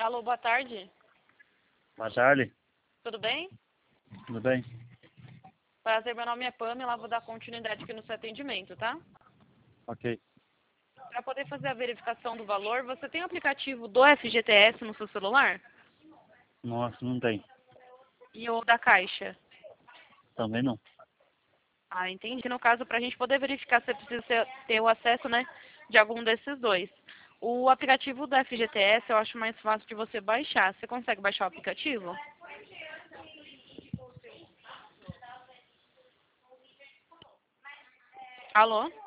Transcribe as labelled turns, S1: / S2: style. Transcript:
S1: Alô, boa tarde.
S2: Boa tarde,
S1: Tudo bem?
S2: tudo bem?
S1: Prazer, meu nome é Pamela, vou dar continuidade aqui no seu atendimento, tá?
S2: Ok.
S1: Para poder fazer a verificação do valor, você tem o aplicativo do FGTS no seu celular?
S2: Nossa, não tem.
S1: E o da Caixa?
S2: Também não.
S1: Ah, entendi. No caso, para a gente poder verificar, você precisa ter o acesso, né, de algum desses dois. O aplicativo do FGTS eu acho mais fácil de você baixar. Você consegue baixar o aplicativo? Alô?